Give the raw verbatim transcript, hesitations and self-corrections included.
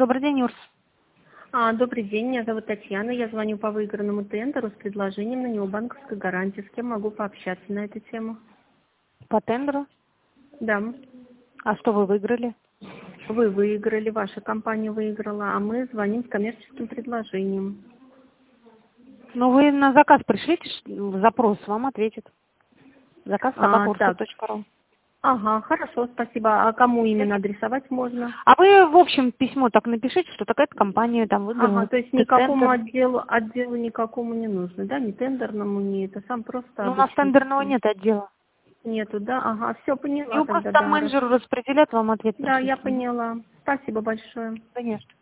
Добрый день, Урс. А, добрый день, меня зовут Татьяна. Я звоню по выигранному тендеру с предложением на него банковской гарантии. С кем могу пообщаться на эту тему? По тендеру? Да. А что вы выиграли? Вы выиграли, ваша компания выиграла, а мы звоним с коммерческим предложением. Ну, вы на заказ пришлите ш- запрос, вам ответит. Заказ А, собака урса так. точка ру. Ага, хорошо, спасибо. А кому именно адресовать можно? А вы, в общем, письмо так напишите, что такая-то компания там Ага, выиграла то есть т- никакому тендер. отделу, отделу никакому не нужно, да? Ни тендерному, ни это сам просто Ну, у нас обычный тендерного письмо. нет отдела. Нету, да? Ага, все, поняла Его просто тогда, там да. менеджеру распределят, вам ответ Да, пришлют. я поняла. Спасибо большое. Конечно.